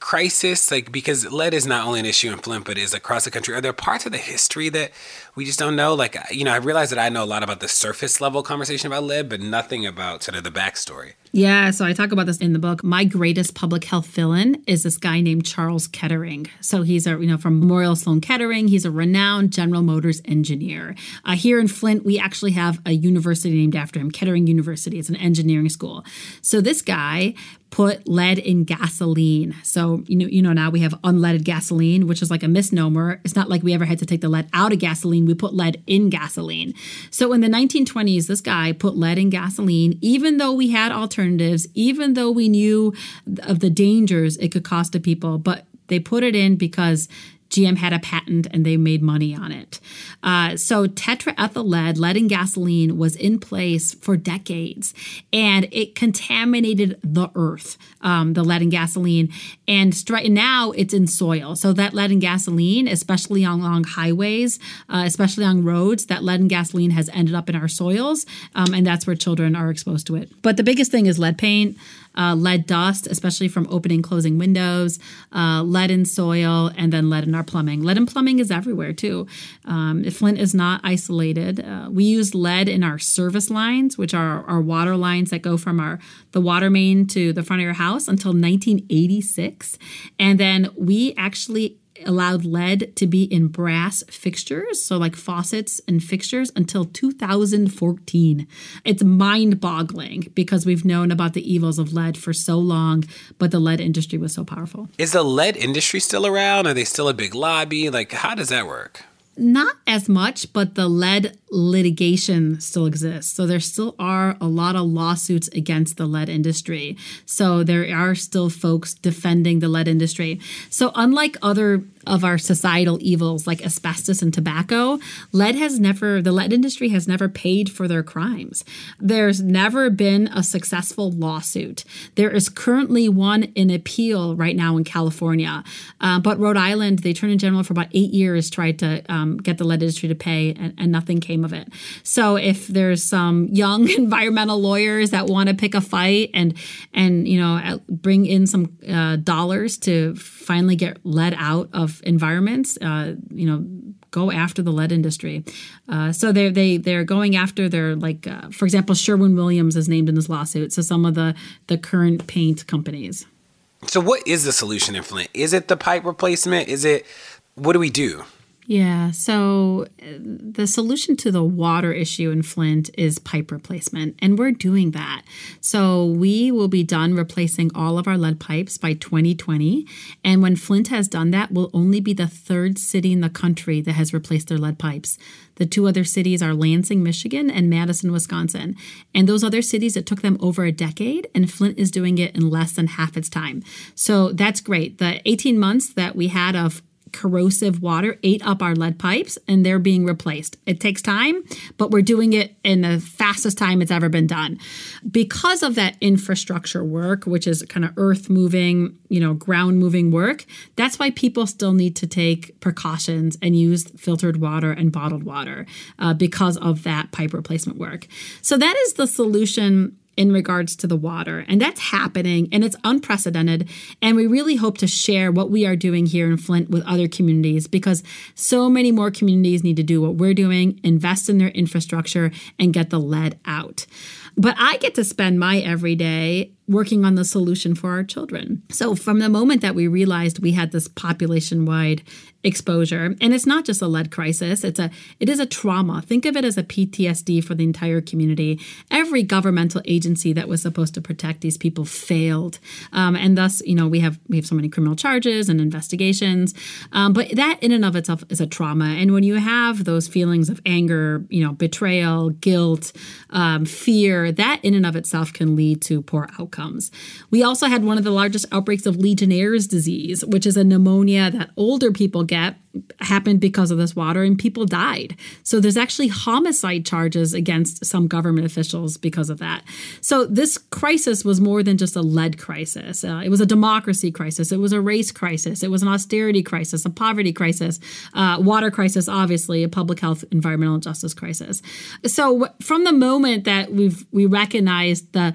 crisis, like, because lead is not only an issue in Flint, but is across the country? Are there parts of the history that we just don't know? Like, you know, I realize that I know a lot about the surface level conversation about lead, but nothing about sort of the backstory. Yeah, so I talk about this in the book. My greatest public health villain is this guy named Charles Kettering. So he's a, you know, from Memorial Sloan Kettering. He's a renowned General Motors engineer. Uh, here in Flint, we actually have a university named after him, Kettering University. It's an engineering school. So this guy put lead in gasoline. So, you know, you know, now we have unleaded gasoline, which is like a misnomer. It's not like we ever had to take the lead out of gasoline. We put lead in gasoline. So in the nineteen twenties, this guy put lead in gasoline, even though we had alternatives, even though we knew of the dangers it could cause to people, but they put it in because G M had a patent and they made money on it. Uh, so tetraethyl lead, lead in gasoline, was in place for decades, and it contaminated the earth, um, the lead in gasoline. And stri- now it's in soil. So that lead in gasoline, especially on along highways, uh, especially on roads, that lead in gasoline has ended up in our soils, um, and that's where children are exposed to it. But the biggest thing is lead paint. Uh, lead dust, especially from opening and closing windows, uh, lead in soil, and then lead in our plumbing. Lead in plumbing is everywhere, too. Um, Flint is not isolated. Uh, we use lead in our service lines, which are our water lines that go from our the water main to the front of your house until nineteen eighty-six. And then we actually allowed lead to be in brass fixtures, so like faucets and fixtures, until two thousand fourteen. It's mind-boggling because we've known about the evils of lead for so long, but the lead industry was so powerful. Is the lead industry still around? Are they still a big lobby? Like, how does that work? Not as much, but the lead litigation still exists. So there still are a lot of lawsuits against the lead industry. So there are still folks defending the lead industry. So unlike other of our societal evils like asbestos and tobacco, lead has never, the lead industry has never paid for their crimes. There's never been a successful lawsuit. There is currently one in appeal right now in California. Uh, but Rhode Island, the Attorney General for about eight years tried to um, get the lead industry to pay, and, and nothing came of it. So if there's some young environmental lawyers that want to pick a fight and, and you know, bring in some uh, dollars to finally get lead out of environments, uh, you know, go after the lead industry. Uh, so they're, they, they're going after their, like, uh, for example, Sherwin-Williams is named in this lawsuit. So some of the, the current paint companies. So what is the solution in Flint? Is it the pipe replacement? Is it, what do we do? Yeah, so the solution to the water issue in Flint is pipe replacement, and we're doing that. So we will be done replacing all of our lead pipes by twenty twenty, and when Flint has done that, we'll only be the third city in the country that has replaced their lead pipes. The two other cities are Lansing, Michigan, and Madison, Wisconsin. And those other cities, it took them over a decade, and Flint is doing it in less than half its time. So that's great. The eighteen months that we had of corrosive water ate up our lead pipes, and they're being replaced. It takes time, but we're doing it in the fastest time it's ever been done. Because of that infrastructure work, which is kind of earth moving, you know, ground moving work, that's why people still need to take precautions and use filtered water and bottled water uh, because of that pipe replacement work. So that is the solution in regards to the water. And that's happening, and it's unprecedented. And we really hope to share what we are doing here in Flint with other communities, because so many more communities need to do what we're doing, invest in their infrastructure, and get the lead out. But I get to spend my everyday working on the solution for our children. So from the moment that we realized we had this population-wide exposure, and it's not just a lead crisis, it's a it is a trauma. Think of it as a P T S D for the entire community. Every governmental agency that was supposed to protect these people failed, um, and thus, you know, we have we have so many criminal charges and investigations. Um, but that in and of itself is a trauma. And when you have those feelings of anger, you know, betrayal, guilt, um, fear, that in and of itself can lead to poor outcomes. We also had one of the largest outbreaks of Legionnaire's disease, which is a pneumonia that older people get. Happened because of this water, and people died. So there's actually homicide charges against some government officials because of that. So this crisis was more than just a lead crisis. Uh, it was a democracy crisis. It was a race crisis. It was an austerity crisis, a poverty crisis, uh, water crisis, obviously, a public health, environmental justice crisis. So from the moment that we've we recognized the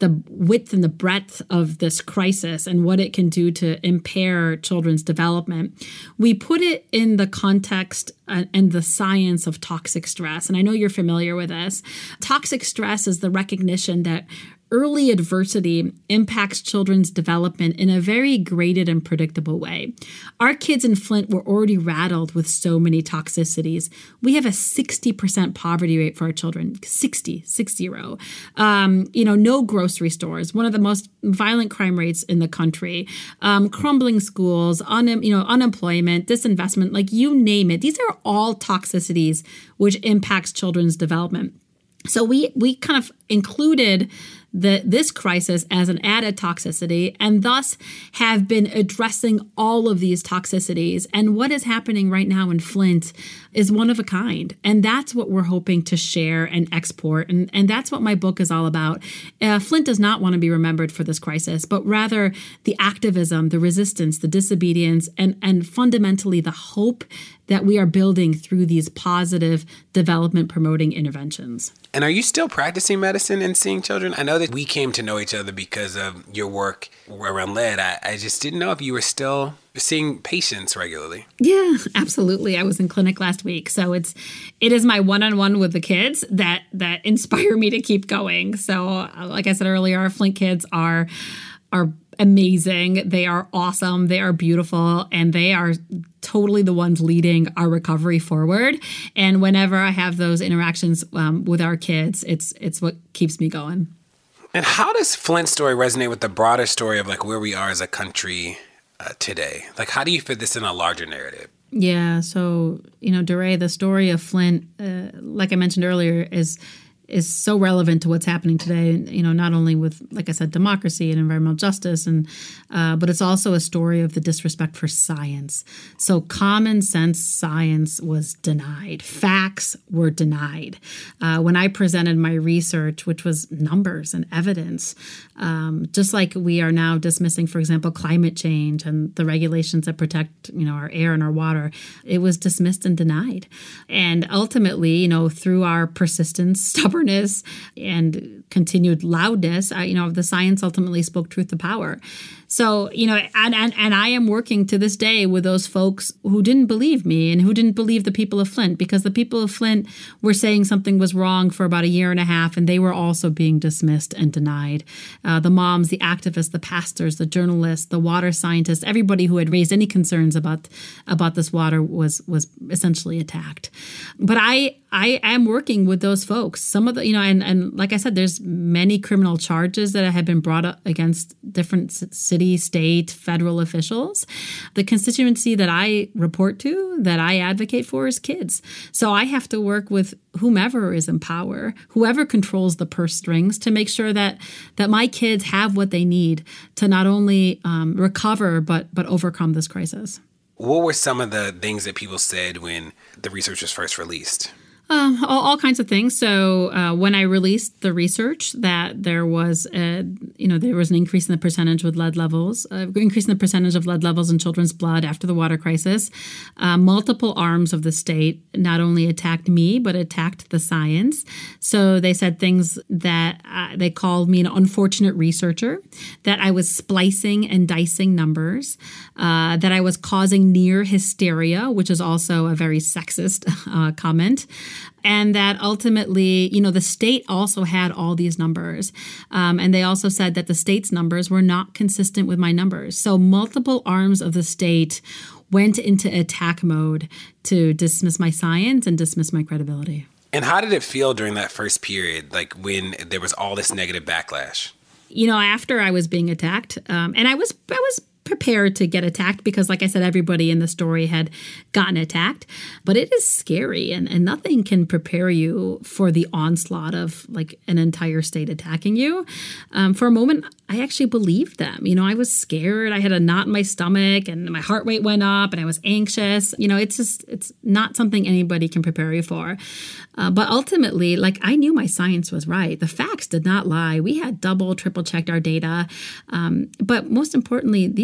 the width and the breadth of this crisis and what it can do to impair children's development, we put it in the context and the science of toxic stress. And I know you're familiar with this. Toxic stress is the recognition that early adversity impacts children's development in a very graded and predictable way. Our kids in Flint were already rattled with so many toxicities. We have a sixty percent poverty rate for our children, sixty, six zero. Um, you know, no grocery stores, one of the most violent crime rates in the country, um, crumbling schools, un- you know, unemployment, disinvestment, like you name it. These are all toxicities which impacts children's development. So we we kind of included the, this crisis as an added toxicity and thus have been addressing all of these toxicities. And what is happening right now in Flint is one of a kind. And that's what we're hoping to share and export. And, and that's what my book is all about. Uh, Flint does not want to be remembered for this crisis, but rather the activism, the resistance, the disobedience, and, and fundamentally the hope that we are building through these positive development promoting interventions. And are you still practicing medicine and seeing children? I know that we came to know each other because of your work around lead. I, I just didn't know if you were still seeing patients regularly. Yeah, absolutely. I was in clinic last week. So it's it is my one-on-one with the kids that that inspire me to keep going. So like I said earlier, our Flint kids are are amazing. They are awesome. They are beautiful. And they are totally the ones leading our recovery forward. And whenever I have those interactions um, with our kids, it's it's what keeps me going. And how does Flint's story resonate with the broader story of like where we are as a country uh, today? Like, how do you fit this in a larger narrative? Yeah. So, you know, DeRay, the story of Flint, uh, like I mentioned earlier, is is so relevant to what's happening today, you know, not only with, like I said, democracy and environmental justice, and uh, but it's also a story of the disrespect for science. So common sense science was denied. Facts were denied. Uh, when I presented my research, which was numbers and evidence, um, just like we are now dismissing, for example, climate change and the regulations that protect, you know, our air and our water, it was dismissed and denied. And ultimately, you know, through our persistence, stubbornness, and continued loudness, I, you know, the science ultimately spoke truth to power. So, you know, and, and and I am working to this day with those folks who didn't believe me and who didn't believe the people of Flint, because the people of Flint were saying something was wrong for about a year and a half, and they were also being dismissed and denied. Uh, the moms, the activists, the pastors, the journalists, the water scientists, everybody who had raised any concerns about about this water was was essentially attacked. But I I am working with those folks. Some of the, you know, and, and like I said, there's many criminal charges that have been brought up against different city, state, federal officials. The constituency that I report to, that I advocate for, is kids. So I have to work with whomever is in power, whoever controls the purse strings, to make sure that that my kids have what they need to not only um, recover, but but overcome this crisis. What were some of the things that people said when the research was first released? Um, all, all kinds of things. So uh, when I released the research that there was, a, you know, there was an increase in the percentage with lead levels, uh, increase in the percentage of lead levels in children's blood after the water crisis. Uh, multiple arms of the state not only attacked me, but attacked the science. So they said things that uh, they called me an unfortunate researcher, that I was splicing and dicing numbers, uh, that I was causing near hysteria, which is also a very sexist uh, comment. And that ultimately, you know, the state also had all these numbers. Um, and they also said that the state's numbers were not consistent with my numbers. So multiple arms of the state went into attack mode to dismiss my science and dismiss my credibility. And how did it feel during that first period, like when there was all this negative backlash? You know, after I was being attacked, um, and I was, I was prepared to get attacked because, like I said, everybody in the story had gotten attacked. But it is scary, and, and nothing can prepare you for the onslaught of like an entire state attacking you. Um, for a moment, I actually believed them. You know, I was scared. I had a knot in my stomach and my heart rate went up and I was anxious. You know, it's just, it's not something anybody can prepare you for. Uh, but ultimately, like, I knew my science was right. The facts did not lie. We had double, triple checked our data. Um, but most importantly, these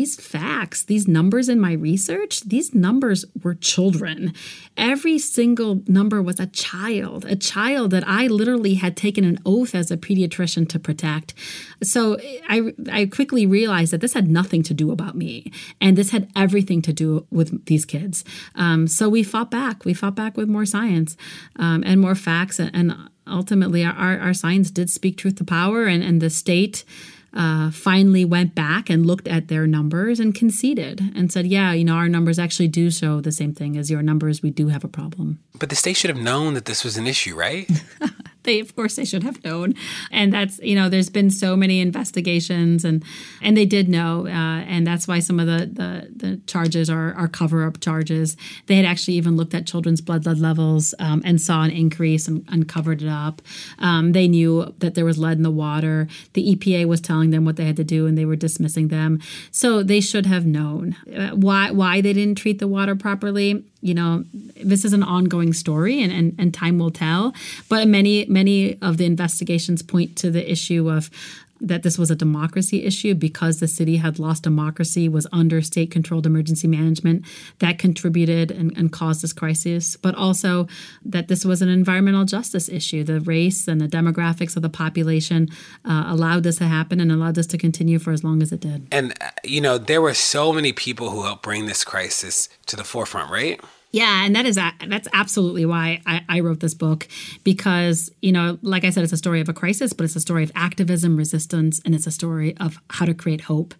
these facts, these numbers in my research, these numbers were children. Every single number was a child, a child that I literally had taken an oath as a pediatrician to protect. So I, I quickly realized that this had nothing to do about me, and this had everything to do with these kids. Um, so we fought back. We fought back with more science um, and more facts, and, and ultimately our, our science did speak truth to power, and, and the state Uh, finally went back and looked at their numbers and conceded and said, yeah, you know, our numbers actually do show the same thing as your numbers. We do have a problem. But the state should have known that this was an issue, right? They, of course, they should have known. And that's, you know, there's been so many investigations, and and they did know. Uh, and that's why some of the, the, the charges are, are cover-up charges. They had actually even looked at children's blood lead levels um, and saw an increase and, and covered it up. Um, they knew that there was lead in the water. The E P A was telling them what they had to do, and they were dismissing them. So they should have known. Uh, why, why they didn't treat the water properly, you know, this is an ongoing story, and, and, and time will tell. But many, many of the investigations point to the issue of that this was a democracy issue because the city had lost democracy, was under state-controlled emergency management that contributed and, and caused this crisis, but also that this was an environmental justice issue. The race and the demographics of the population uh, allowed this to happen and allowed this to continue for as long as it did. And, uh, you know, there were so many people who helped bring this crisis to the forefront, right? Yeah, and that is that's absolutely why I, I wrote this book, because, you know, like I said, it's a story of a crisis, but it's a story of activism, resistance, and it's a story of how to create hope.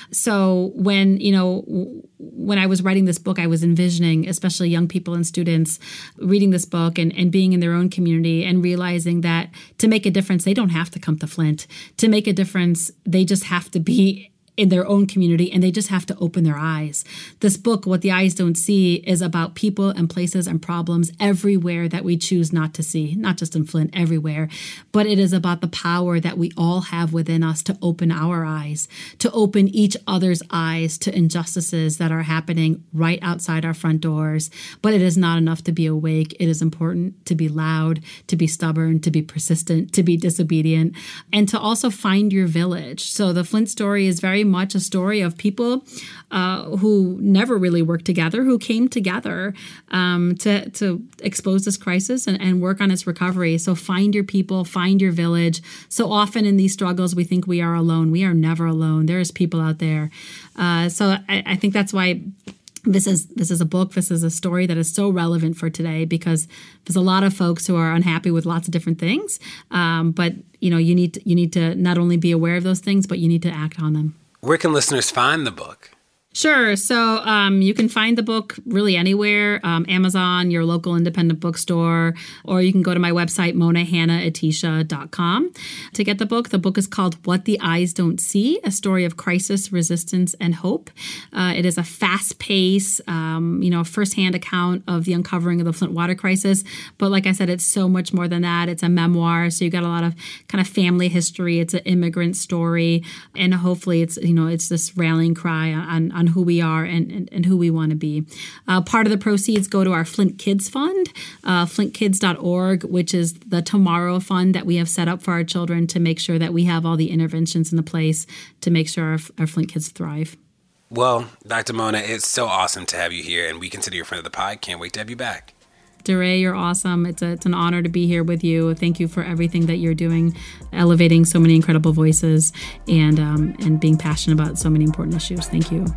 So when, you know, when I was writing this book, I was envisioning, especially young people and students, reading this book and, and being in their own community and realizing that to make a difference, they don't have to come to Flint. To make a difference, they just have to be in their own community, and they just have to open their eyes. This book, What the Eyes Don't See, is about people and places and problems everywhere that we choose not to see, not just in Flint, everywhere. But it is about the power that we all have within us to open our eyes, to open each other's eyes to injustices that are happening right outside our front doors. But it is not enough to be awake. It is important to be loud, to be stubborn, to be persistent, to be disobedient, and to also find your village. So the Flint story is very much a story of people uh, who never really worked together, who came together um, to, to expose this crisis and, and work on its recovery. So find your people, find your village. So often in these struggles, we think we are alone. We are never alone. There's people out there. Uh, so I, I think that's why This is this is a book, this is a story that is so relevant for today, because there's a lot of folks who are unhappy with lots of different things. Um, but, you know, you need to, you need to not only be aware of those things, but you need to act on them. Where can listeners find the book? Sure. So um, you can find the book really anywhere, um, Amazon, your local independent bookstore, or you can go to my website, mona hanna atisha dot com to get the book. The book is called What the Eyes Don't See, a story of crisis, resistance, and hope. Uh, it is a fast-paced, um, you know, firsthand account of the uncovering of the Flint water crisis. But like I said, it's so much more than that. It's a memoir, so you got a lot of kind of family history. It's an immigrant story, and hopefully it's, you know, it's this rallying cry on, on who we are and, and, and who we want to be. Uh, part of the proceeds go to our Flint Kids Fund, uh, flint kids dot org, which is the Tomorrow Fund that we have set up for our children to make sure that we have all the interventions in the place to make sure our, our Flint kids thrive. Well, Doctor Mona, it's so awesome to have you here, and we consider you a friend of the pod. Can't wait to have you back. DeRay, you're awesome. It's a, it's an honor to be here with you. Thank you for everything that you're doing, elevating so many incredible voices and um, and being passionate about so many important issues. Thank you.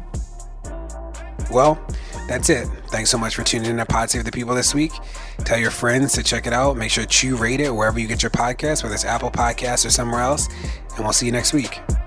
Well, that's it. Thanks so much for tuning in to Pod Save the People this week. Tell your friends to check it out. Make sure to rate it wherever you get your podcasts, whether it's Apple Podcasts or somewhere else. And we'll see you next week.